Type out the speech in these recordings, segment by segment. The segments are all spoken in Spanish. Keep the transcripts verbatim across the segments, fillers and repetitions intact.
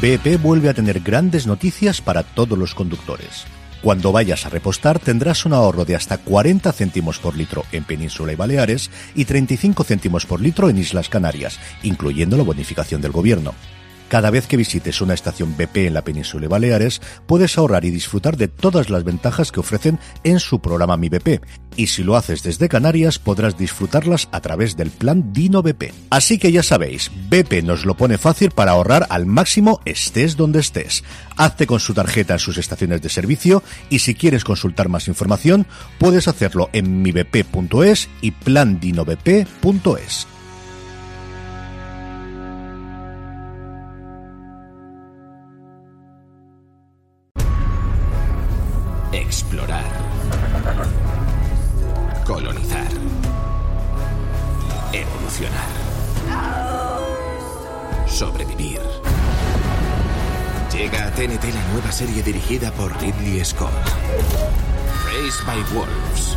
B P vuelve a tener grandes noticias para todos los conductores. Cuando vayas a repostar tendrás un ahorro de hasta cuarenta céntimos por litro en Península y Baleares y treinta y cinco céntimos por litro en Islas Canarias, incluyendo la bonificación del gobierno. Cada vez que visites una estación B P en la Península y Baleares, puedes ahorrar y disfrutar de todas las ventajas que ofrecen en su programa Mi B P. Y si lo haces desde Canarias, podrás disfrutarlas a través del plan Dino B P. Así que ya sabéis, B P nos lo pone fácil para ahorrar al máximo estés donde estés. Hazte con su tarjeta en sus estaciones de servicio y si quieres consultar más información, puedes hacerlo en mi b p punto es y plan dino b p punto es. Explorar. Colonizar. Evolucionar. Sobrevivir. Llega a T N T la nueva serie dirigida por Ridley Scott. Raised by Wolves.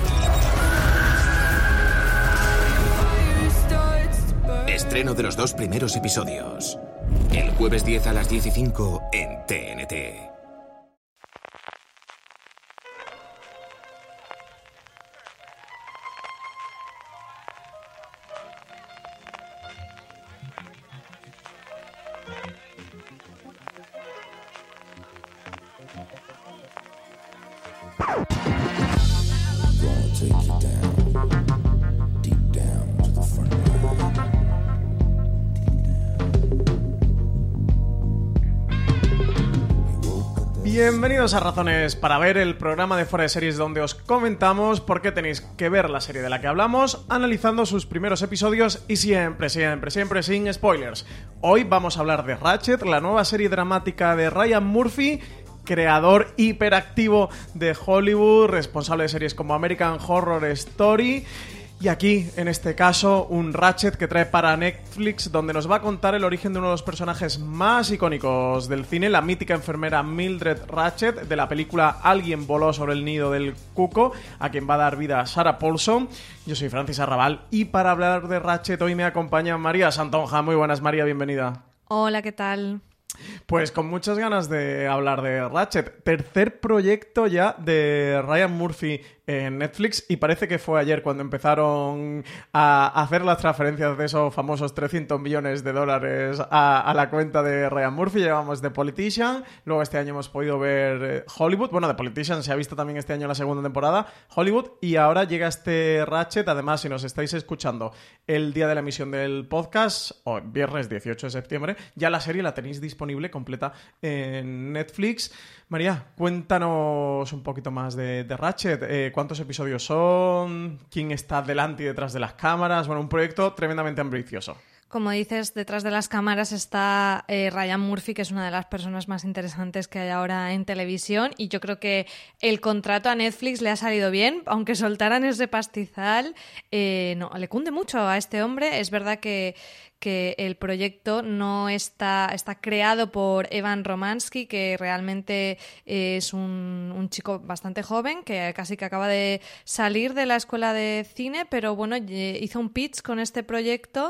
Estreno de los dos primeros episodios. El jueves diez a las diez y cinco en T N T. Bienvenidos a Razones para Ver, el programa de Fuera de Series donde os comentamos por qué tenéis que ver la serie de la que hablamos, analizando sus primeros episodios y siempre, siempre, siempre sin spoilers. Hoy vamos a hablar de Ratched, la nueva serie dramática de Ryan Murphy, creador hiperactivo de Hollywood, responsable de series como American Horror Story. Y aquí, en este caso, un Ratched que trae para Netflix, donde nos va a contar el origen de uno de los personajes más icónicos del cine, la mítica enfermera Mildred Ratched, de la película Alguien voló sobre el nido del cuco, a quien va a dar vida Sarah Paulson. Yo soy Francis Arrabal y para hablar de Ratched hoy me acompaña María Santonja. Muy buenas, María, bienvenida. Hola, ¿qué tal? Pues con muchas ganas de hablar de Ratched, tercer proyecto ya de Ryan Murphy en Netflix, y parece que fue ayer cuando empezaron a hacer las transferencias de esos famosos trescientos millones de dólares a, a la cuenta de Ryan Murphy. Llevamos The Politician, luego este año hemos podido ver Hollywood, bueno, The Politician se ha visto también este año la segunda temporada, Hollywood, y ahora llega este Ratched. Además, si nos estáis escuchando el día de la emisión del podcast, o viernes dieciocho de septiembre, ya la serie la tenéis disponible completa en Netflix. María, cuéntanos un poquito más de, de Ratched. Eh, ¿Cuántos episodios son? ¿Quién está delante y detrás de las cámaras? Bueno, un proyecto tremendamente ambicioso. Como dices, detrás de las cámaras está eh, Ryan Murphy, que es una de las personas más interesantes que hay ahora en televisión, y yo creo que el contrato a Netflix le ha salido bien, aunque soltaran ese pastizal, eh, no, le cunde mucho a este hombre. Es verdad que que el proyecto no está, está creado por Evan Romansky, que realmente es un, un chico bastante joven, que casi que acaba de salir de la escuela de cine, pero bueno, hizo un pitch con este proyecto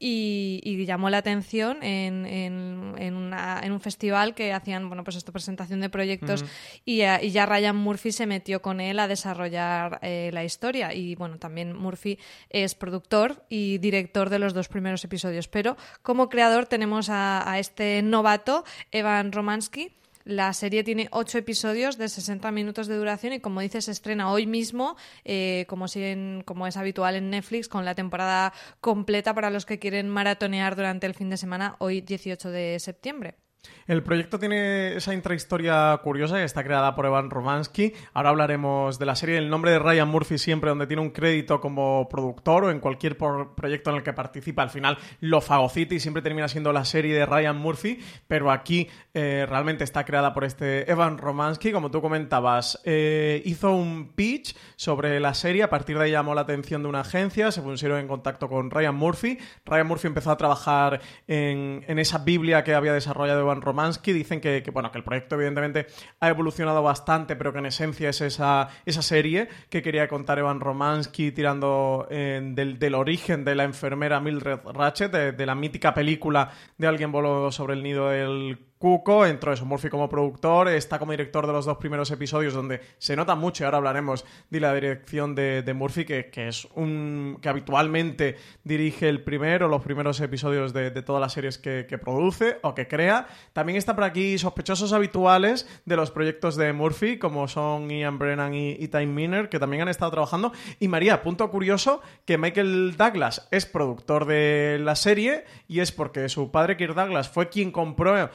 y, y llamó la atención en, en, en, una, en un festival que hacían, bueno, pues esta presentación de proyectos, uh-huh. y, y ya Ryan Murphy se metió con él a desarrollar eh, la historia. Y bueno, también Murphy es productor y director de los dos primeros episodios. Pero como creador tenemos a, a este novato, Evan Romansky. La serie tiene ocho episodios de sesenta minutos de duración y, como dices, se estrena hoy mismo, eh, como, si en, como es habitual en Netflix, con la temporada completa para los que quieren maratonear durante el fin de semana, hoy dieciocho de septiembre. El proyecto tiene esa intrahistoria curiosa que está creada por Evan Romansky. Ahora hablaremos de la serie. El nombre de Ryan Murphy siempre donde tiene un crédito como productor o en cualquier por- proyecto en el que participa, al final lo fagocita y siempre termina siendo la serie de Ryan Murphy, pero aquí eh, realmente está creada por este Evan Romansky. Como tú comentabas, eh, hizo un pitch sobre la serie, a partir de ahí llamó la atención de una agencia, se pusieron en contacto con Ryan Murphy. Ryan Murphy empezó a trabajar en, en esa Biblia que había desarrollado Evan Romansky. Dicen que, que, bueno, que el proyecto evidentemente ha evolucionado bastante, pero que en esencia es esa, esa serie que quería contar Evan Romansky, tirando eh, del, del origen de la enfermera Mildred Ratched, de, de la mítica película de Alguien voló sobre el nido del Cuco, entró eso, Murphy como productor, está como director de los dos primeros episodios, donde se nota mucho, y ahora hablaremos de la dirección de, de Murphy, que, que es un que habitualmente dirige el primero, los primeros episodios de, de todas las series que, que produce o que crea. También está por aquí sospechosos habituales de los proyectos de Murphy, como son Ian Brennan y, y Time Miner, que también han estado trabajando. Y María, punto curioso, que Michael Douglas es productor de la serie, y es porque su padre Kirk Douglas fue quien compró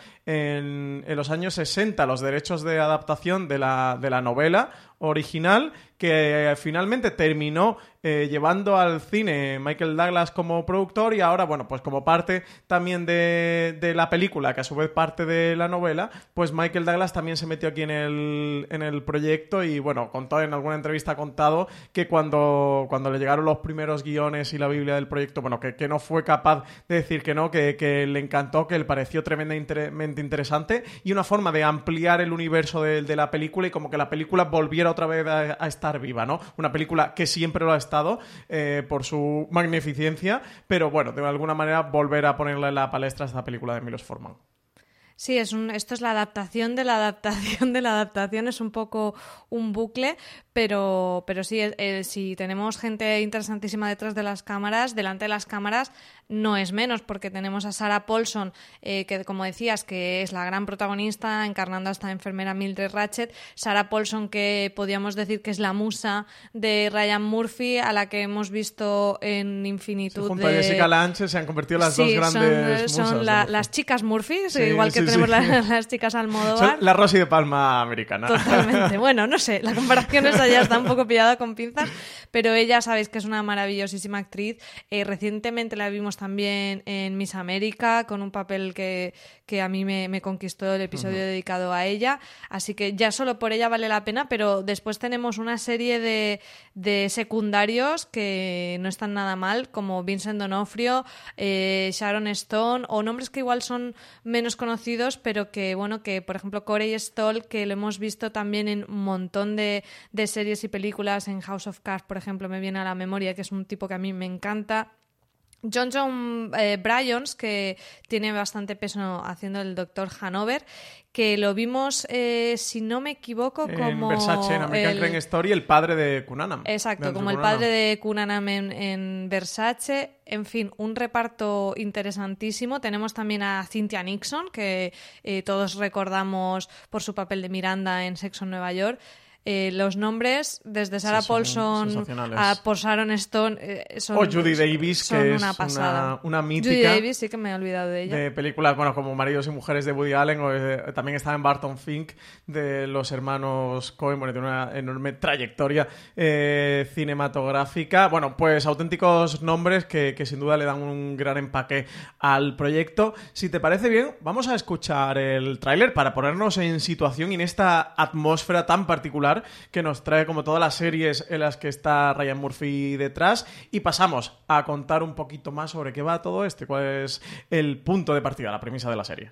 en, en los años sesenta los derechos de adaptación de la, de la novela original, que eh, finalmente terminó eh, llevando al cine Michael Douglas como productor, y ahora, bueno, pues como parte también de, de la película, que a su vez parte de la novela, pues Michael Douglas también se metió aquí en el, en el proyecto, y bueno, contó en alguna entrevista ha contado que cuando, cuando le llegaron los primeros guiones y la biblia del proyecto, bueno, que, que no fue capaz de decir que no, que, que le encantó, que le pareció tremendamente interesante, y una forma de ampliar el universo de, de la película, y como que la película volviera otra vez a, a estar viva, ¿no? Una película que siempre lo ha estado eh, por su magnificencia, pero bueno, de alguna manera volver a ponerle en la palestra esta película de Milos Forman. Sí, es un, esto es la adaptación de la adaptación de la adaptación, es un poco un bucle, pero, pero sí, eh, si tenemos gente interesantísima detrás de las cámaras, delante de las cámaras, no es menos, porque tenemos a Sarah Paulson, eh, que como decías, que es la gran protagonista, encarnando a esta enfermera Mildred Ratched. Sarah Paulson, que podríamos decir que es la musa de Ryan Murphy, a la que hemos visto en infinitud. Sí, junto de... a Jessica Lange se han convertido las sí, dos grandes son, musas. Son la, las chicas Murphy, sí, igual que sí, tenemos sí. La, las chicas Almodóvar. Son la Rosy de Palma americana. Totalmente. Bueno, no sé, la comparación esa ya está un poco pillada con pinzas, pero ella sabéis que es una maravillosísima actriz. Eh, recientemente la vimos también en Miss América, con un papel que, que a mí me, me conquistó, el episodio uh-huh. dedicado a ella, así que ya solo por ella vale la pena, pero después tenemos una serie de, de secundarios que no están nada mal, como Vincent D'Onofrio, eh, Sharon Stone, o nombres que igual son menos conocidos, pero que, bueno, que por ejemplo Corey Stoll, que lo hemos visto también en un montón de, de series y películas, en House of Cards, por ejemplo, me viene a la memoria, que es un tipo que a mí me encanta. John John eh, Bryons, que tiene bastante peso haciendo el doctor Hanover, que lo vimos, eh, si no me equivoco, como... En Versace, en American el... Crime Story, el padre de Cunanan. Exacto, como el Cunanan. padre de Cunanan en, en Versace. En fin, un reparto interesantísimo. Tenemos también a Cynthia Nixon, que eh, todos recordamos por su papel de Miranda en Sexo en Nueva York. Eh, los nombres, desde Sarah sí, Paulson a por Sharon Stone, eh, son, o Judy Davis, son que una es pasada. Una, una mítica. Judy Davis, sí que me he olvidado de ella. De películas, bueno, como Maridos y Mujeres de Woody Allen, o, eh, también estaba en Barton Fink, de los hermanos Coen, bueno, tiene una enorme trayectoria eh, cinematográfica. Bueno, pues auténticos nombres que, que sin duda le dan un gran empaque al proyecto. Si te parece bien, vamos a escuchar el tráiler para ponernos en situación y en esta atmósfera tan particular que nos trae, como todas las series en las que está Ryan Murphy detrás, y pasamos a contar un poquito más sobre qué va todo esto, cuál es el punto de partida, la premisa de la serie.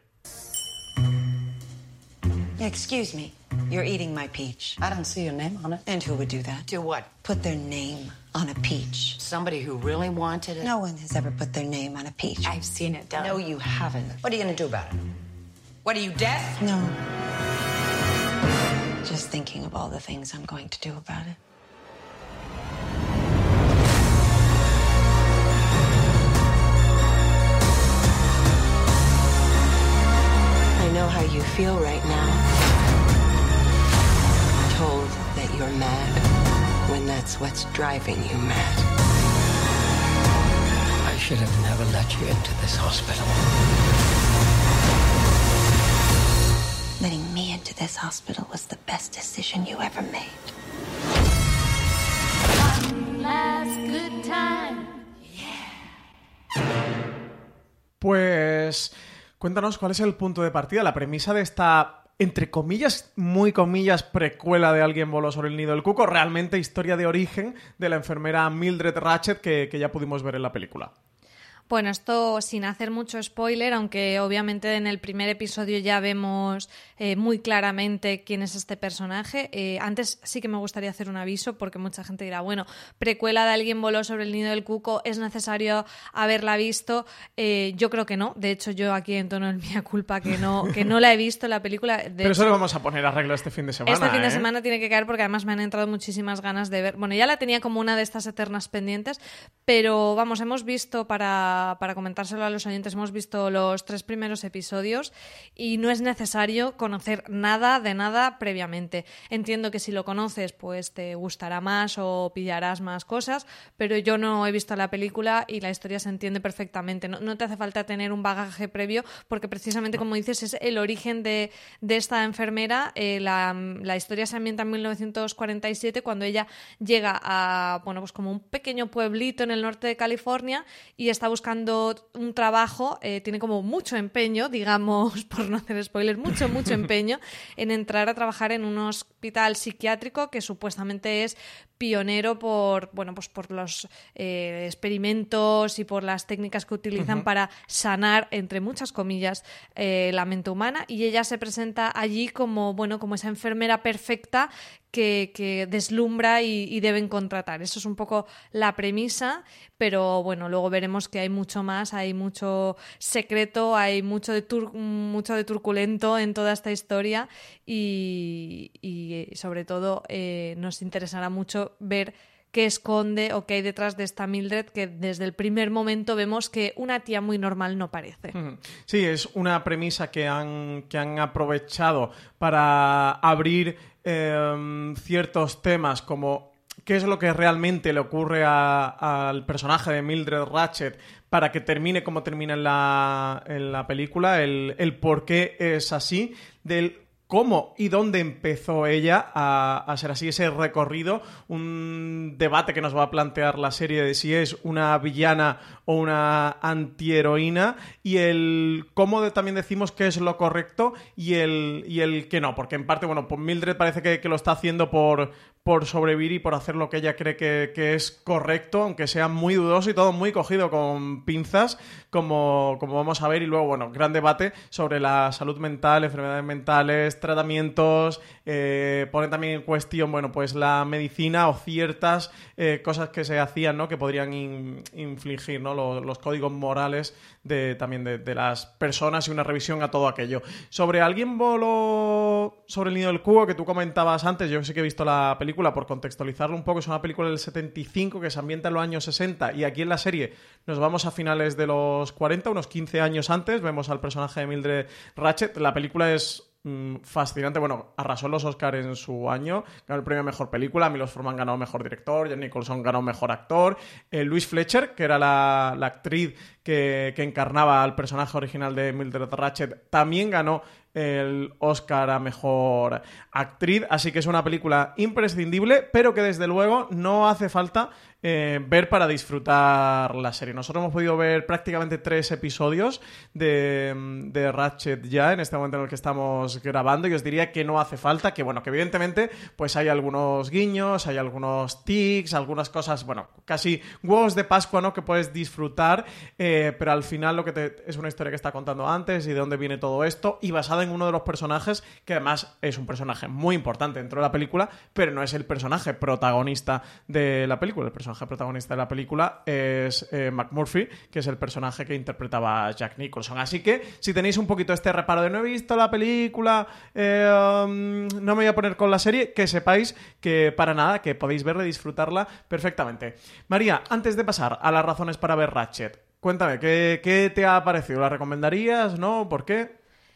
Excuse me, you're eating my peach. I don't see your name on it. And who would do that? Do what? Put their name on a peach. Somebody who really wanted it? No one has ever put their name on a peach. I've seen it done. No, you haven't. What are you going to do about it? What, are you deaf? No. Just thinking of all the things I'm going to do about it. I know how you feel right now. Told that you're mad when that's what's driving you mad. I should have never let you into this hospital. Letting me into this hospital was the best decision you ever made. One last good time. Yeah. Pues cuéntanos cuál es el punto de partida, la premisa de esta, entre comillas, muy comillas, precuela de Alguien voló sobre el nido del cuco, realmente historia de origen de la enfermera Mildred Ratched que, que ya pudimos ver en la película. Bueno, esto sin hacer mucho spoiler, aunque obviamente en el primer episodio ya vemos eh, muy claramente quién es este personaje. Eh, antes sí que me gustaría hacer un aviso, porque mucha gente dirá, bueno, precuela de Alguien voló sobre el nido del cuco, ¿es necesario haberla visto? Eh, yo creo que no. De hecho, yo aquí entono el mea culpa que no, que no la he visto la película. De Pero hecho, eso lo vamos a poner a arreglo este fin de semana. Este fin de ¿eh? semana tiene que caer porque además me han entrado muchísimas ganas de ver. Bueno, ya la tenía como una de estas eternas pendientes, pero vamos, hemos visto para para comentárselo a los oyentes, hemos visto los tres primeros episodios y no es necesario conocer nada de nada previamente. Entiendo que si lo conoces, pues te gustará más o pillarás más cosas, pero yo no he visto la película y la historia se entiende perfectamente. No, no te hace falta tener un bagaje previo porque precisamente, como dices, es el origen de, de esta enfermera. Eh, la, la historia se ambienta en mil novecientos cuarenta y siete, cuando ella llega a, bueno, pues como un pequeño pueblito en el norte de California y está buscando un trabajo, eh, tiene como mucho empeño, digamos, por no hacer spoilers, mucho, mucho empeño en entrar a trabajar en un hospital psiquiátrico que supuestamente es pionero por, bueno, pues por los eh, experimentos y por las técnicas que utilizan uh-huh. para sanar, entre muchas comillas, eh, la mente humana, y ella se presenta allí como, bueno, como esa enfermera perfecta que, que deslumbra y, y deben contratar. Eso es un poco la premisa, pero bueno, luego veremos que hay mucho más, hay mucho secreto, hay mucho de, tur- mucho de turculento en toda esta historia y, y sobre todo eh, nos interesará mucho ver qué esconde o qué hay detrás de esta Mildred, que desde el primer momento vemos que una tía muy normal no parece. Sí, es una premisa que han, que han aprovechado para abrir eh, ciertos temas como qué es lo que realmente le ocurre a, al personaje de Mildred Ratched para que termine como termina en la, en la película, el, el por qué es así, del cómo y dónde empezó ella a, a ser así, ese recorrido, un debate que nos va a plantear la serie de si es una villana o una antiheroína, y el cómo de, también decimos que es lo correcto y el, y el que no, porque en parte, bueno, pues Mildred parece que, que lo está haciendo por, por sobrevivir y por hacer lo que ella cree que, que es correcto, aunque sea muy dudoso y todo muy cogido con pinzas, como, como vamos a ver. Y luego, bueno, gran debate sobre la salud mental, enfermedades mentales, tratamientos, eh, pone también en cuestión, bueno, pues la medicina o ciertas eh, cosas que se hacían, ¿no?, que podrían in, infligir, ¿no?, los, los códigos morales de, también de, de las personas, y una revisión a todo aquello. Sobre Alguien voló sobre el nido del cuco, que tú comentabas antes, yo sí que he visto la película, por contextualizarlo un poco, es una película del setenta y cinco que se ambienta en los años sesenta, y aquí en la serie nos vamos a finales de los cuarenta, unos quince años antes, vemos al personaje de Mildred Ratched. La película es fascinante, bueno, arrasó los Oscars en su año, ganó el premio a Mejor Película, Milos Forman ganó Mejor Director, Jack Nicholson ganó Mejor Actor, eh, Louise Fletcher, que era la, la actriz que, que encarnaba al personaje original de Mildred Ratched, también ganó el Oscar a Mejor Actriz, así que es una película imprescindible, pero que desde luego no hace falta eh, ver para disfrutar la serie. Nosotros hemos podido ver prácticamente tres episodios de, de Ratched ya en este momento en el que estamos grabando, y os diría que no hace falta, que bueno, que evidentemente pues hay algunos guiños, hay algunos tics, algunas cosas, bueno, casi huevos de Pascua, ¿no?, que puedes disfrutar, eh, pero al final lo que te, es una historia que está contando antes y de dónde viene todo esto, y basada en uno de los personajes que además es un personaje muy importante dentro de la película, pero no es el personaje protagonista de la película. El personaje protagonista de la película es eh, McMurphy, que es el personaje que interpretaba Jack Nicholson. Así que si tenéis un poquito este reparo de no he visto la película, eh, um, no me voy a poner con la serie, que sepáis que para nada, que podéis verla y disfrutarla perfectamente. María, antes de pasar a las razones para ver Ratched, cuéntame, ¿qué, qué te ha parecido? ¿La recomendarías? ¿No? ¿Por qué?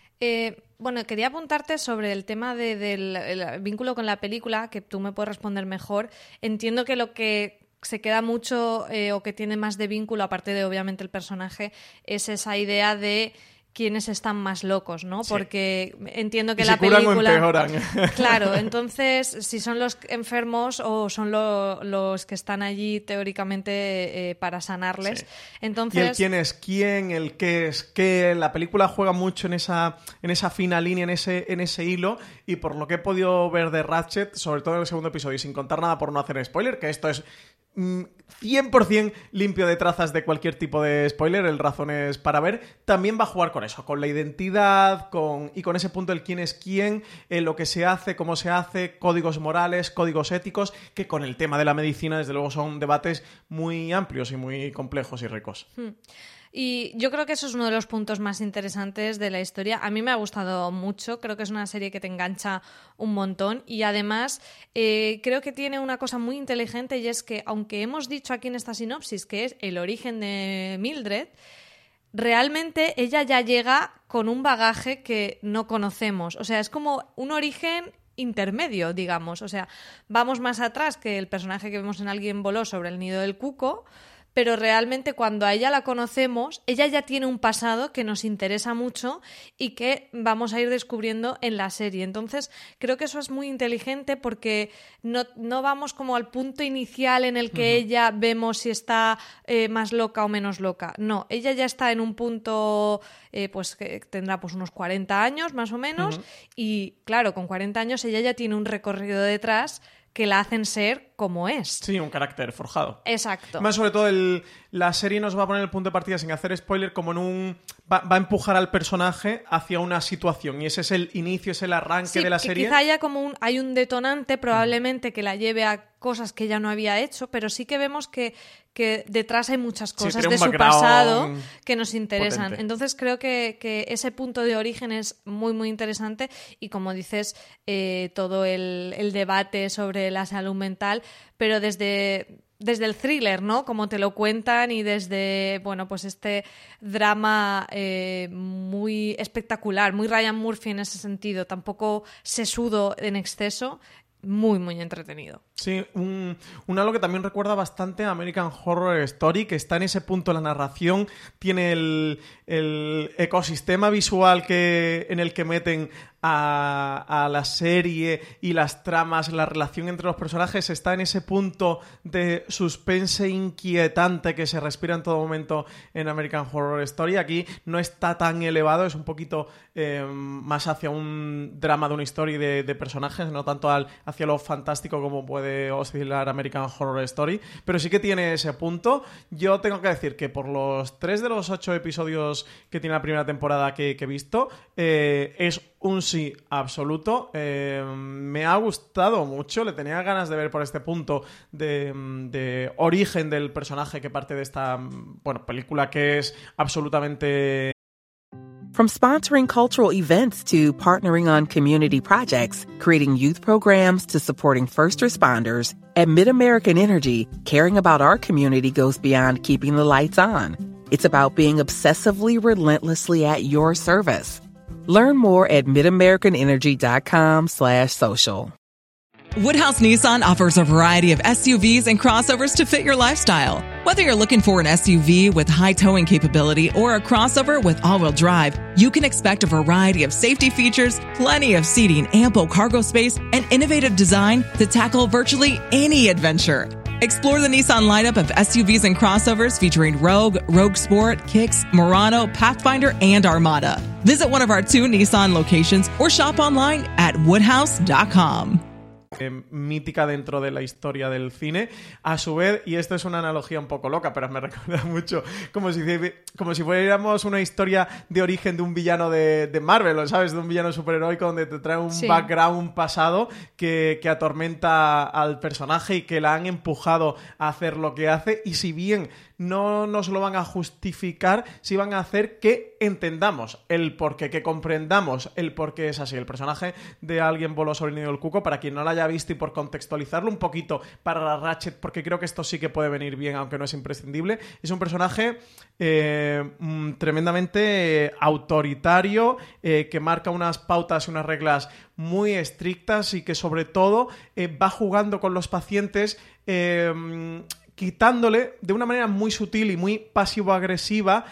Eh, bueno, quería apuntarte sobre el tema de, del el vínculo con la película, que tú me puedes responder mejor. Entiendo que lo que se queda mucho eh, o que tiene más de vínculo, aparte de obviamente el personaje, es esa idea de quiénes están más locos, ¿no? Sí. Porque entiendo que y la se curan película... o empeoran. Claro, entonces, si son los enfermos o son lo, los que están allí teóricamente eh, para sanarles. Sí. Entonces... Y el quién es quién, el qué es qué. La película juega mucho en esa, en esa fina línea, en ese, en ese hilo, y por lo que he podido ver de Ratched, sobre todo en el segundo episodio, y sin contar nada por no hacer spoiler, que esto es cien por ciento limpio de trazas de cualquier tipo de spoiler, el Razones para ver, también va a jugar con eso, con la identidad con, y con ese punto del quién es quién, eh, lo que se hace, cómo se hace, códigos morales, códigos éticos, que con el tema de la medicina desde luego son debates muy amplios y muy complejos y ricos. Hmm. Y yo creo que eso es uno de los puntos más interesantes de la historia. A mí me ha gustado mucho, creo que es una serie que te engancha un montón y además eh, creo que tiene una cosa muy inteligente y es que aunque hemos dicho aquí en esta sinopsis que es el origen de Mildred, realmente ella ya llega con un bagaje que no conocemos. O sea, es como un origen intermedio, digamos. O sea, vamos más atrás que el personaje que vemos en Alguien voló sobre el nido del cuco, pero realmente cuando a ella la conocemos, ella ya tiene un pasado que nos interesa mucho y que vamos a ir descubriendo en la serie. Entonces, creo que eso es muy inteligente porque no, no vamos como al punto inicial en el que uh-huh. ella vemos si está eh, más loca o menos loca. No, ella ya está en un punto, eh, pues que tendrá pues unos cuarenta años más o menos uh-huh. y claro, con cuarenta años ella ya tiene un recorrido detrás que la hacen ser como es. Sí, un carácter forjado. Exacto. Más sobre todo, el, la serie nos va a poner el punto de partida sin hacer spoiler, como en un... Va, va a empujar al personaje hacia una situación y ese es el inicio, es el arranque sí, de la que serie. Quizá haya como un, hay un detonante probablemente uh-huh. que la lleve a cosas que ella no había hecho, pero sí que vemos que, que detrás hay muchas cosas sí, de su pasado que nos interesan. Potente. Entonces creo que, que ese punto de origen es muy, muy interesante y como dices, eh, todo el, el debate sobre la salud mental, pero desde... desde el thriller, ¿no? Como te lo cuentan y desde, bueno, pues este drama eh, muy espectacular, muy Ryan Murphy en ese sentido, tampoco sesudo en exceso, muy, muy entretenido. Sí, un, un algo que también recuerda bastante a American Horror Story, que está en ese punto la narración, tiene el, el ecosistema visual que, en el que meten a, a la serie y las tramas, la relación entre los personajes, está en ese punto de suspense inquietante que se respira en todo momento en American Horror Story. Aquí no está tan elevado, es un poquito eh, más hacia un drama de una historia de, de personajes, no tanto al, hacia lo fantástico como puede oscilar American Horror Story, pero sí que tiene ese punto. Yo tengo que decir que por los tres de los ocho episodios que tiene la primera temporada que, que he visto, eh, es un sí absoluto. Eh, me ha gustado mucho, le tenía ganas de ver por este punto de, de origen del personaje que parte de esta, bueno, película que es absolutamente... From sponsoring cultural events to partnering on community projects, creating youth programs to supporting first responders, at MidAmerican Energy, caring about our community goes beyond keeping the lights on. It's about being obsessively relentlessly at your service. Learn more at midamericanenergy.com slash social. Woodhouse Nissan offers a variety of S U Vs and crossovers to fit your lifestyle. Whether you're looking for an S U V with high towing capability or a crossover with all-wheel drive, you can expect a variety of safety features, plenty of seating, ample cargo space, and innovative design to tackle virtually any adventure. Explore the Nissan lineup of S U Vs and crossovers featuring Rogue, Rogue Sport, Kicks, Murano, Pathfinder, and Armada. Visit one of our two Nissan locations or shop online at woodhouse dot com. Eh, mítica dentro de la historia del cine, a su vez, y esto es una analogía un poco loca, pero me recuerda mucho como si, como si fuéramos una historia de origen de un villano de, de Marvel, ¿sabes? De un villano superheroico donde te trae un sí. background, un pasado que, que atormenta al personaje y que la han empujado a hacer lo que hace, y si bien no nos lo van a justificar, sí van a hacer que entendamos el porqué, que comprendamos el por qué es así. El personaje de Alguien voló sobre el nido del cuco, para quien no lo haya visto y por contextualizarlo un poquito para la Ratchet, porque creo que esto sí que puede venir bien, aunque no es imprescindible, es un personaje eh, tremendamente autoritario, eh, que marca unas pautas y unas reglas muy estrictas y que sobre todo eh, va jugando con los pacientes, eh, quitándole de una manera muy sutil y muy pasivo-agresiva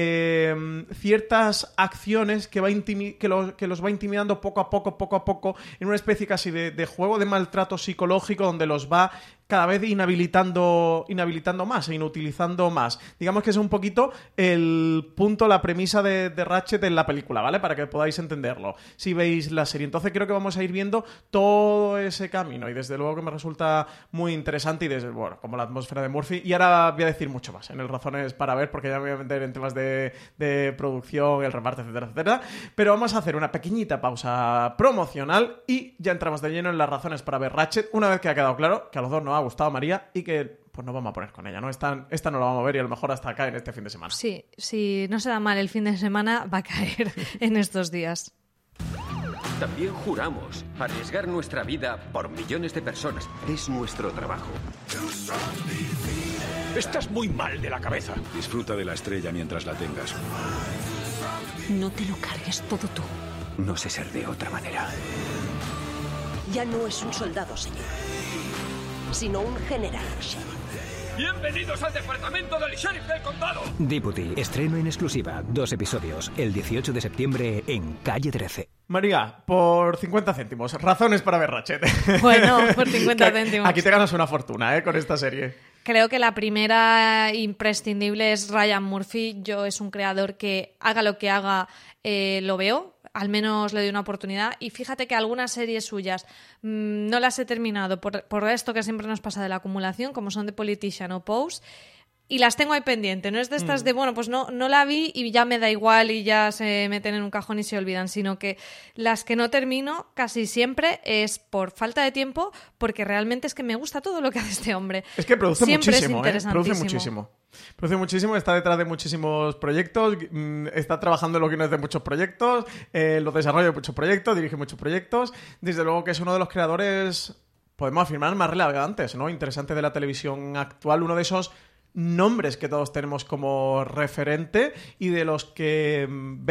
eh, ciertas acciones que, va intimi- que, lo- que los va intimidando poco a poco, poco a poco, en una especie casi de, de juego de maltrato psicológico donde los va cada vez inhabilitando, inhabilitando más e inutilizando más. Digamos que es un poquito el punto, la premisa de, de Ratchet en la película, ¿vale? Para que podáis entenderlo. Si veis la serie. Entonces creo que vamos a ir viendo todo ese camino y desde luego que me resulta muy interesante y desde, bueno, como la atmósfera de Murphy. Y ahora voy a decir mucho más en el Razones para ver, porque ya me voy a meter en temas de, de producción, el reparto, etcétera, etcétera. Pero vamos a hacer una pequeñita pausa promocional y ya entramos de lleno en las razones para ver Ratchet, una vez que ha quedado claro que a los dos nos ha gustado María y que pues nos vamos a poner con ella, ¿no? Esta, esta no la vamos a ver y a lo mejor hasta acá en este fin de semana. Sí, si no se da mal el fin de semana, va a caer en estos días. También juramos arriesgar nuestra vida por millones de personas. Es nuestro trabajo. Estás muy mal de la cabeza. Disfruta de la estrella mientras la tengas. No te lo cargues todo tú. No sé ser de otra manera. Ya no es un soldado, señor, sino un general. ¡Bienvenidos al departamento del sheriff del condado! Deputy, estreno en exclusiva, dos episodios, el dieciocho de septiembre en Calle trece. María, por cincuenta céntimos, razones para ver Ratchet. Bueno, por cincuenta céntimos. Aquí te ganas una fortuna, ¿eh? Con esta serie. Creo que la primera imprescindible es Ryan Murphy. Yo es un creador que haga lo que haga, eh, lo veo. Al menos le doy una oportunidad. Y fíjate que algunas series suyas mmm, no las he terminado por, por esto que siempre nos pasa de la acumulación, como son The Politician o Pose, y las tengo ahí pendiente. No es de estas mm. de, bueno, pues no, no la vi y ya me da igual y ya se meten en un cajón y se olvidan, sino que las que no termino casi siempre es por falta de tiempo, porque realmente es que me gusta todo lo que hace este hombre. Es que produce siempre muchísimo, es ¿eh? Produce muchísimo. Produce muchísimo, está detrás de muchísimos proyectos, está trabajando en los guiones de muchos proyectos, eh, los desarrolla de muchos proyectos, dirige muchos proyectos. Desde luego que es uno de los creadores, podemos afirmar, más relevantes, ¿no? Interesante de la televisión actual, uno de esos nombres que todos tenemos como referente y de los que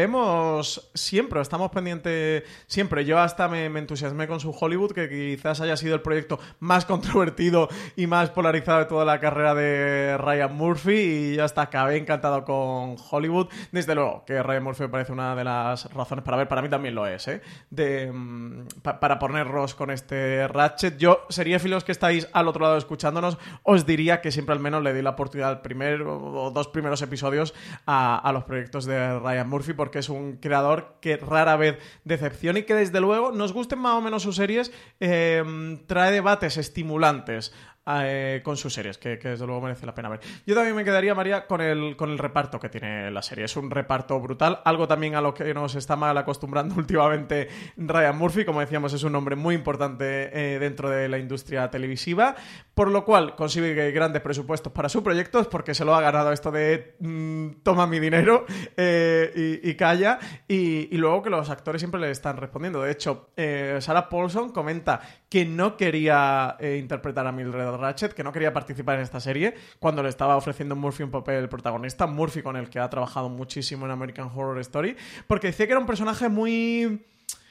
vemos siempre, estamos pendientes siempre. Yo hasta me, me entusiasmé con su Hollywood, que quizás haya sido el proyecto más controvertido y más polarizado de toda la carrera de Ryan Murphy, y ya hasta acabé encantado con Hollywood. Desde luego que Ryan Murphy me parece una de las razones para ver, para mí también lo es, ¿eh? De, pa, para ponernos con este Ratchet. Yo, seriéfilos que estáis al otro lado escuchándonos, os diría que siempre al menos le di la oportunidad al primer o dos primeros episodios a, a los proyectos de Ryan Murphy, porque es un creador que rara vez decepciona y que desde luego, nos gusten más o menos sus series, eh, trae debates estimulantes Eh, con sus series, que, que desde luego merece la pena ver. Yo también me quedaría, María, con el, con el reparto que tiene la serie. Es un reparto brutal, algo también a lo que nos está mal acostumbrando últimamente Ryan Murphy. Como decíamos, es un nombre muy importante eh, dentro de la industria televisiva, por lo cual consigue grandes presupuestos para sus proyectos, porque se lo ha ganado esto de mmm, toma mi dinero eh, y, y calla, y, y luego que los actores siempre le están respondiendo. De hecho, eh, Sarah Paulson comenta que no quería eh, interpretar a Mildred Ratchet, que no quería participar en esta serie cuando le estaba ofreciendo Murphy un papel protagonista, Murphy con el que ha trabajado muchísimo en American Horror Story, porque decía que era un personaje muy...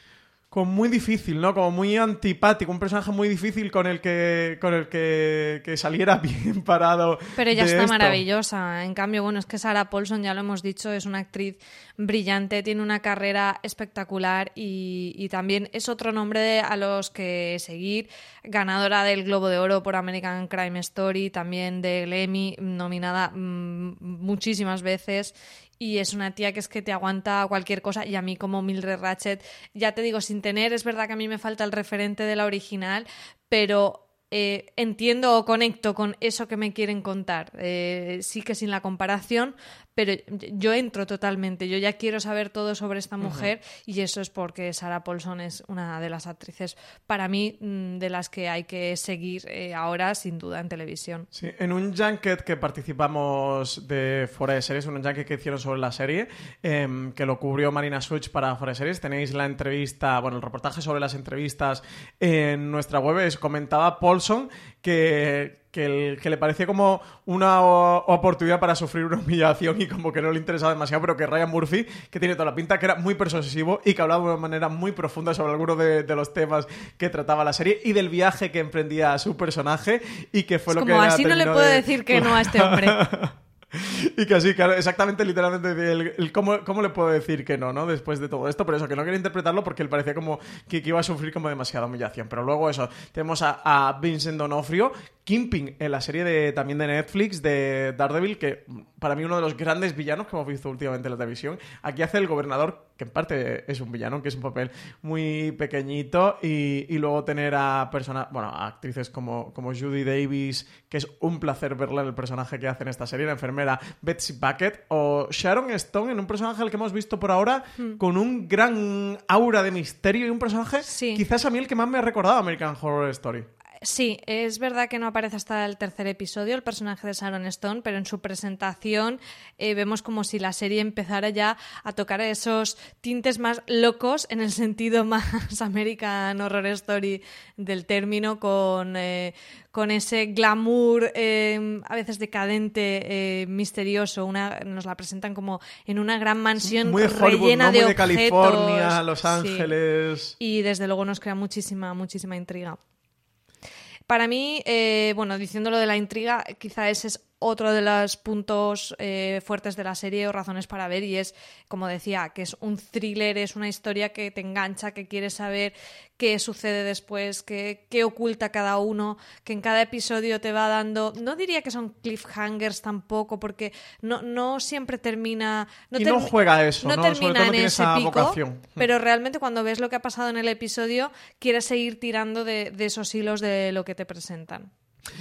como muy difícil, ¿no? Como muy antipático, un personaje muy difícil con el que con el que, que saliera bien parado. Pero ella de está esto. Maravillosa. En cambio, bueno, es que Sarah Paulson, ya lo hemos dicho, es una actriz brillante, tiene una carrera espectacular y, y también es otro nombre a los que seguir. Ganadora del Globo de Oro por American Crime Story, también del Emmy, nominada mmm, muchísimas veces. Y es una tía que es que te aguanta cualquier cosa. Y a mí, como Mildred Ratchet, ya te digo, sin tener, es verdad que a mí me falta el referente de la original, pero eh, entiendo o conecto con eso que me quieren contar. Eh, sí que sin la comparación, pero yo entro totalmente. Yo ya quiero saber todo sobre esta mujer, uh-huh. y eso es porque Sarah Paulson es una de las actrices, para mí, de las que hay que seguir eh, ahora, sin duda, en televisión. Sí, en un junket que participamos de Fuera de Series, un junket que hicieron sobre la serie, eh, que lo cubrió Marina Such para Fuera de Series, tenéis la entrevista, bueno, el reportaje sobre las entrevistas en nuestra web. Es, comentaba Paulson que... Que, el, que le parecía como una o, oportunidad para sufrir una humillación y como que no le interesaba demasiado, pero que Ryan Murphy, que tiene toda la pinta, que era muy persuasivo y que hablaba de una manera muy profunda sobre algunos de, de los temas que trataba la serie y del viaje que emprendía su personaje, y que fue es lo como que así no le puedo de... decir que no a este hombre. Y que así, claro, exactamente, literalmente, el, el cómo, cómo le puedo decir que no, ¿no? Después de todo esto, pero eso, que no quería interpretarlo porque él parecía como que, que iba a sufrir como demasiada humillación. Pero luego eso, tenemos a, a Vincent D'Onofrio, Kingpin, en la serie de, también de Netflix, de Daredevil, que para mí uno de los grandes villanos que hemos visto últimamente en la televisión. Aquí hace el gobernador, que en parte es un villano, que es un papel muy pequeñito, y, y luego tener a personas, bueno, a actrices como, como Judy Davis, que es un placer verla en el personaje que hace en esta serie, la enfermera Betsy Bucket, o Sharon Stone en un personaje al que hemos visto por ahora hmm. con un gran aura de misterio y un personaje sí. quizás a mí el que más me ha recordado a American Horror Story. Sí, es verdad que no aparece hasta el tercer episodio el personaje de Sharon Stone, pero en su presentación eh, vemos como si la serie empezara ya a tocar esos tintes más locos en el sentido más American Horror Story del término, con, eh, con ese glamour eh, a veces decadente, eh, misterioso. Una, nos la presentan como en una gran mansión muy de Hollywood, rellena ¿no? de Muy objetos. de California, Los Ángeles. Sí. Y desde luego nos crea muchísima, muchísima intriga. Para mí, eh, bueno, diciendo lo de la intriga, quizá ese es otro de los puntos eh, fuertes de la serie o razones para ver, y es, como decía, que es un thriller, es una historia que te engancha, que quieres saber qué sucede después, qué, qué oculta cada uno, que en cada episodio te va dando, no diría que son cliffhangers tampoco, porque no, no siempre termina... No y termi- no juega eso, no, ¿no? termina Sobre todo no en tiene ese esa pico, vocación. Pero realmente cuando ves lo que ha pasado en el episodio, quieres seguir tirando de, de esos hilos de lo que te presentan.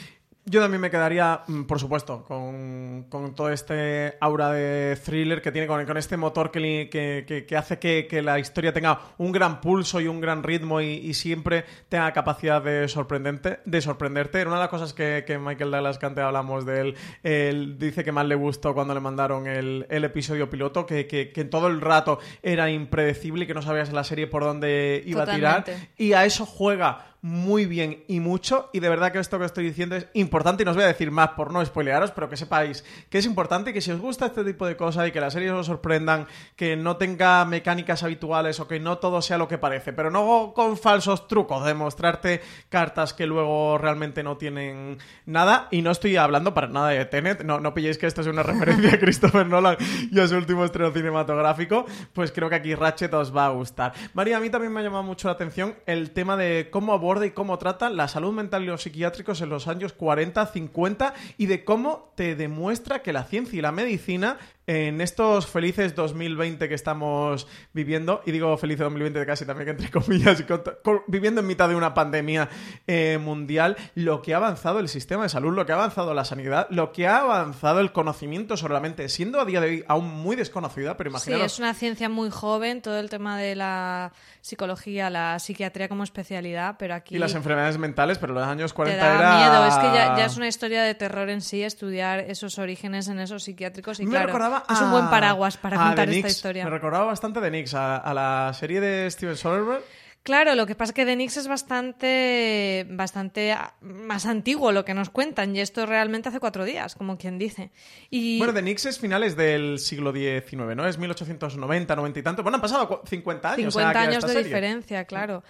Yo también me quedaría, por supuesto, con, con todo este aura de thriller que tiene, con, con este motor que, que, que, que hace que, que la historia tenga un gran pulso y un gran ritmo y, y siempre tenga capacidad de, sorprendente, de sorprenderte. Era una de las cosas que, que Michael Douglas, que antes hablamos de él, él dice que más le gustó cuando le mandaron el, el episodio piloto, que, que, que todo el rato era impredecible y que no sabías en la serie por dónde iba Totalmente. a tirar. Y a eso juega muy bien y mucho, y de verdad que esto que estoy diciendo es importante, y no os voy a decir más por no spoilearos, pero que sepáis que es importante, que si os gusta este tipo de cosas y que las series os sorprendan, que no tenga mecánicas habituales o que no todo sea lo que parece, pero no con falsos trucos de mostrarte cartas que luego realmente no tienen nada. Y no estoy hablando para nada de Tenet, no, no pilléis que esto es una referencia a Christopher Nolan y a su último estreno cinematográfico. Pues creo que aquí Ratchet os va a gustar. María, a mí también me ha llamado mucho la atención el tema de cómo aborda y cómo trata la salud mental y los psiquiátricos en los años cuarenta, cincuenta, y de cómo te demuestra que la ciencia y la medicina en estos felices dos mil veinte que estamos viviendo, y digo feliz dos mil veinte de casi también que entre comillas, y con, con, viviendo en mitad de una pandemia eh, mundial, lo que ha avanzado el sistema de salud, lo que ha avanzado la sanidad, lo que ha avanzado el conocimiento sobre la mente, siendo a día de hoy aún muy desconocida, pero imaginaros... Sí, es una ciencia muy joven, todo el tema de la psicología, la psiquiatría como especialidad, pero aquí... Y las enfermedades mentales, pero en los años cuarenta te da era... miedo, es que ya, ya es una historia de terror en sí, estudiar esos orígenes en esos psiquiátricos, y me claro... recordaba Es un a, buen paraguas para contar esta Nix. historia. Me recordaba bastante de Nix, a, a la serie de Steven Soderbergh. Claro, lo que pasa es que The Nix es bastante, bastante más antiguo lo que nos cuentan, y esto realmente hace cuatro días, como quien dice. Y... Bueno, The Nix es finales del siglo diecinueve, ¿no? Es mil ochocientos noventa, noventa y tanto. Bueno, han pasado cincuenta años. cincuenta años de serie. diferencia, claro.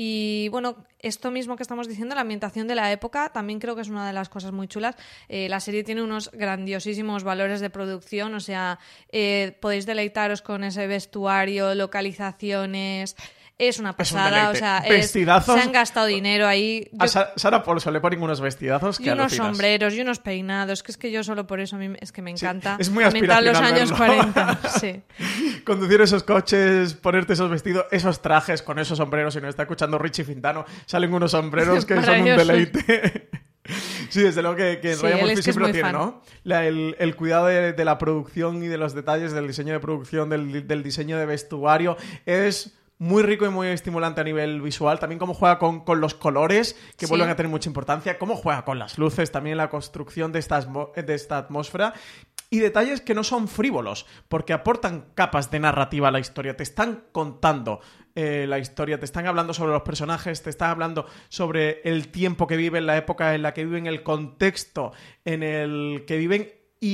Y bueno, esto mismo que estamos diciendo, la ambientación de la época, también creo que es una de las cosas muy chulas. Eh, la serie tiene unos grandiosísimos valores de producción, o sea, eh, podéis deleitaros con ese vestuario, localizaciones... Es una pasada, es un o sea, es, se han gastado dinero ahí. Yo... A Sa- Sara Paulson le ponen unos vestidazos que y unos alucinas. sombreros y unos peinados, que es que yo solo por eso a mí es que me encanta. Sí, es muy ambientar los aspiracional años verlo. cuarenta, sí. Conducir esos coches, ponerte esos vestidos, esos trajes con esos sombreros. Si nos está escuchando Richie Fintano, salen unos sombreros que son un deleite. Sí, desde luego que, que sí, Ryan Murphy es que siempre lo tiene, fan. ¿no? La, el, el cuidado de, de la producción y de los detalles del diseño de producción, del, del diseño de vestuario, es... muy rico y muy estimulante a nivel visual. También cómo juega con, con los colores, que sí. vuelven a tener mucha importancia. Cómo juega con las luces, también la construcción de esta, de esta atmósfera. Y detalles que no son frívolos, porque aportan capas de narrativa a la historia. Te están contando eh, la historia, te están hablando sobre los personajes, te están hablando sobre el tiempo que viven, la época en la que viven, el contexto en el que viven...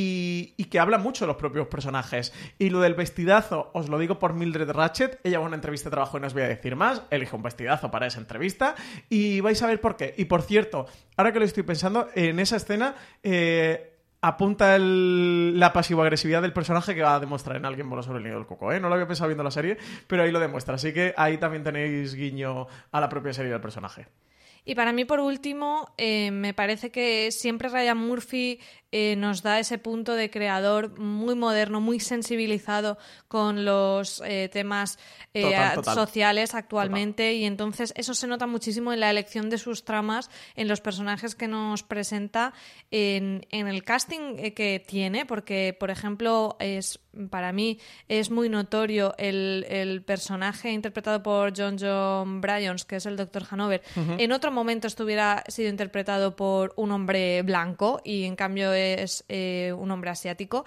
Y, y que habla mucho de los propios personajes. Y lo del vestidazo, os lo digo por Mildred Ratchet. Ella va a una entrevista de trabajo y no os voy a decir más. Elige un vestidazo para esa entrevista y vais a ver por qué. Y por cierto, ahora que lo estoy pensando, en esa escena... Eh, apunta el, la pasivo-agresividad del personaje que va a demostrar en Alguien voló sobre el nido del coco, ¿eh? No lo había pensado viendo la serie, pero ahí lo demuestra. Así que ahí también tenéis guiño a la propia serie del personaje. Y para mí, por último, eh, me parece que siempre Ryan Murphy eh, nos da ese punto de creador muy moderno, muy sensibilizado con los eh, temas eh, total, total. sociales actualmente, total. Y entonces eso se nota muchísimo en la elección de sus tramas, en los personajes que nos presenta, en, en el casting que tiene, porque, por ejemplo, es para mí es muy notorio el, el personaje interpretado por John John Bryons, que es el doctor Hanover. Uh-huh. En otro momento estuviera sido interpretado por un hombre blanco y en cambio es eh, un hombre asiático.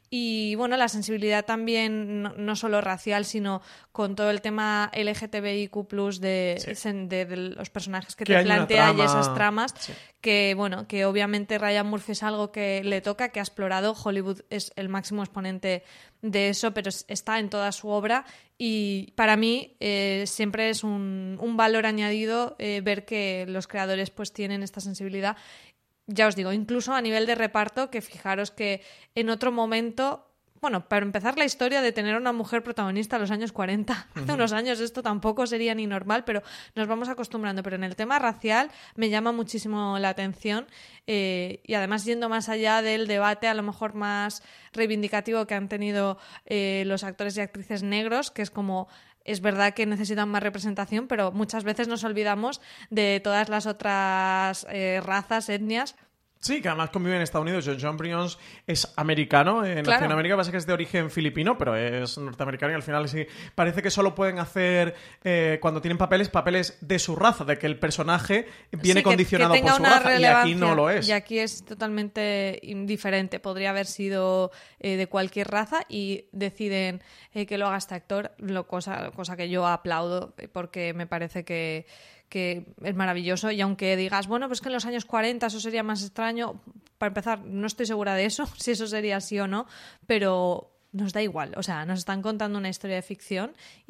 Y bueno, la sensibilidad también no, no solo racial, sino con todo el tema L G T B I Q plus de, sí. de, de los personajes que, que te plantea y esas tramas, sí. que bueno, que obviamente Ryan Murphy es algo que le toca, que ha explorado. Hollywood es el máximo exponente de eso, pero está en toda su obra y para mí eh, siempre es un, un valor añadido eh, ver que los creadores pues tienen esta sensibilidad. Ya os digo, incluso a nivel de reparto, que fijaros que en otro momento, bueno, para empezar la historia de tener una mujer protagonista en los años cuarenta, hace uh-huh. unos años esto tampoco sería ni normal, pero nos vamos acostumbrando. Pero en el tema racial me llama muchísimo la atención eh, y además yendo más allá del debate a lo mejor más reivindicativo que han tenido eh, los actores y actrices negros, que es como... Es verdad que necesitan más representación, pero muchas veces nos olvidamos de todas las otras eh, razas, etnias. Sí, que además convive en Estados Unidos. John John Bryons es americano, en claro. Latinoamérica pasa que es de origen filipino, pero es norteamericano y al final sí parece que solo pueden hacer, eh, cuando tienen papeles, papeles de su raza, de que el personaje viene sí, condicionado que, que por su raza y aquí no lo es. Y aquí es totalmente indiferente. Podría haber sido eh, de cualquier raza y deciden eh, que lo haga este actor, lo, cosa, cosa que yo aplaudo porque me parece que que es maravilloso. Y aunque digas, bueno, pues que en los años cuarenta eso sería más extraño, para empezar, no estoy segura de eso, si eso sería así o no, pero nos da igual. O sea, nos están contando una historia de ficción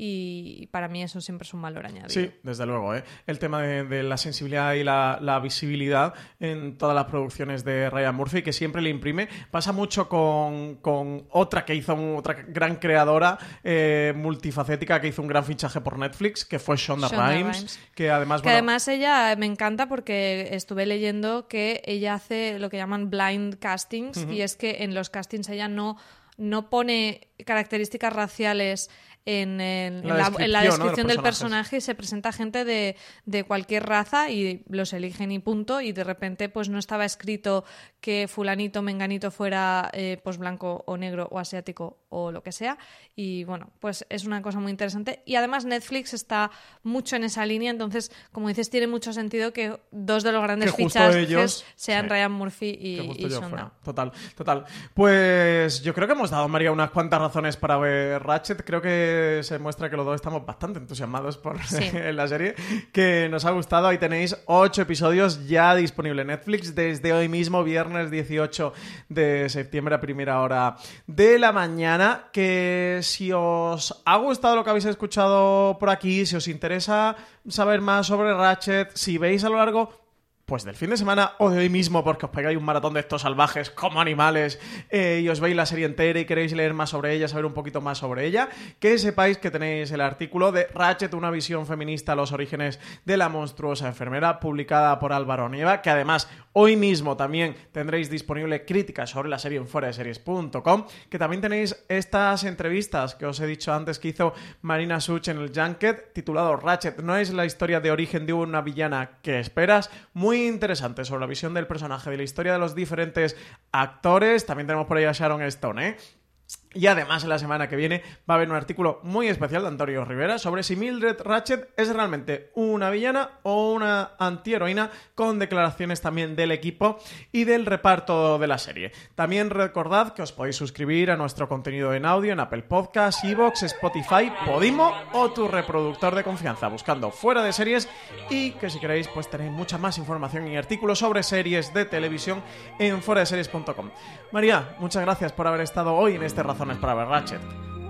y para mí eso siempre es un valor añadido. Sí, desde luego, ¿eh? El tema de, de la sensibilidad y la, la visibilidad en todas las producciones de Ryan Murphy, que siempre le imprime. Pasa mucho con, con otra que hizo, otra gran creadora eh, multifacética que hizo un gran fichaje por Netflix, que fue Shonda, Shonda Rhimes, Rhimes, que además... Que bueno, además ella me encanta porque estuve leyendo que ella hace lo que llaman blind castings, uh-huh. y es que en los castings ella no... no pone características raciales en, en, la, en la descripción, ¿no?, del personaje y se presenta gente de, de cualquier raza y los eligen y punto, y de repente pues no estaba escrito que fulanito, menganito fuera eh, pues blanco o negro o asiático o lo que sea, y bueno, pues es una cosa muy interesante y además Netflix está mucho en esa línea, entonces como dices tiene mucho sentido que dos de los grandes fichajes ellos, sean sí, Ryan Murphy y, y Shonda. Total, total. Pues yo creo que hemos dado, María, unas cuantas razones para ver Ratched. Creo que se muestra que los dos estamos bastante entusiasmados por sí. la serie, que nos ha gustado. Ahí tenéis ocho episodios ya disponibles en Netflix desde hoy mismo, viernes dieciocho de septiembre a primera hora de la mañana. Que si os ha gustado lo que habéis escuchado por aquí, si os interesa saber más sobre Ratched, si veis a lo largo pues del fin de semana o de hoy mismo, porque os pegáis un maratón de estos salvajes como animales eh, y os veis la serie entera y queréis leer más sobre ella, saber un poquito más sobre ella, que sepáis que tenéis el artículo de Ratched, una visión feminista a los orígenes de la monstruosa enfermera, publicada por Álvaro Nieva, que además hoy mismo también tendréis disponible críticas sobre la serie en fuera de series punto com, que también tenéis estas entrevistas que os he dicho antes que hizo Marina Such en el Junket, titulado Ratched no es la historia de origen de una villana que esperas, muy interesante sobre la visión del personaje, de la historia de los diferentes actores. También tenemos por ahí a Sharon Stone, ¿eh? Y además en la semana que viene va a haber un artículo muy especial de Antonio Rivera sobre si Mildred Ratched es realmente una villana o una antiheroína, con declaraciones también del equipo y del reparto de la serie. También recordad que os podéis suscribir a nuestro contenido en audio en Apple Podcasts, iVoox, Spotify, Podimo o tu reproductor de confianza, buscando Fuera de Series, y que si queréis pues tenéis mucha más información y artículos sobre series de televisión en fuera de series punto com. María, muchas gracias por haber estado hoy en este Razones para ver Ratched.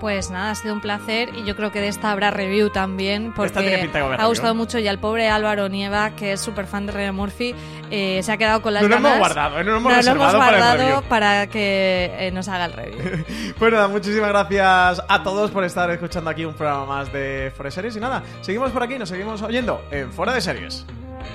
Pues nada, ha sido un placer y yo creo que de esta habrá review también porque ha gustado mucho y al pobre Álvaro Nieva, que es súper fan de Ryan Murphy, eh, se ha quedado con las no ganas. No lo hemos guardado, ¿eh? no lo hemos no reservado lo hemos guardado para, el para que eh, nos haga el review. Pues nada, muchísimas gracias a todos por estar escuchando aquí un programa más de Fuera de Series y nada, seguimos por aquí, nos seguimos oyendo en Fuera de Series.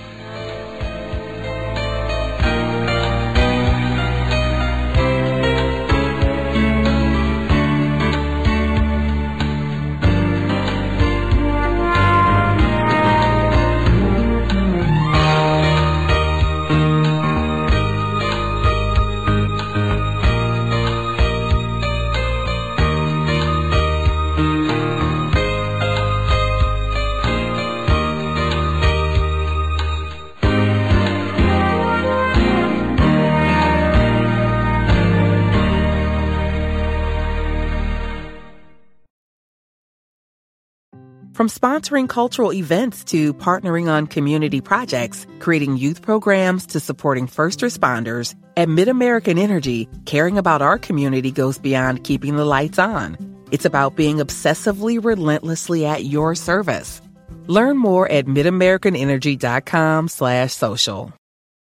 From sponsoring cultural events to partnering on community projects, creating youth programs to supporting first responders, at MidAmerican Energy, caring about our community goes beyond keeping the lights on. It's about being obsessively relentlessly at your service. Learn more at midamericanenergy.com slash social.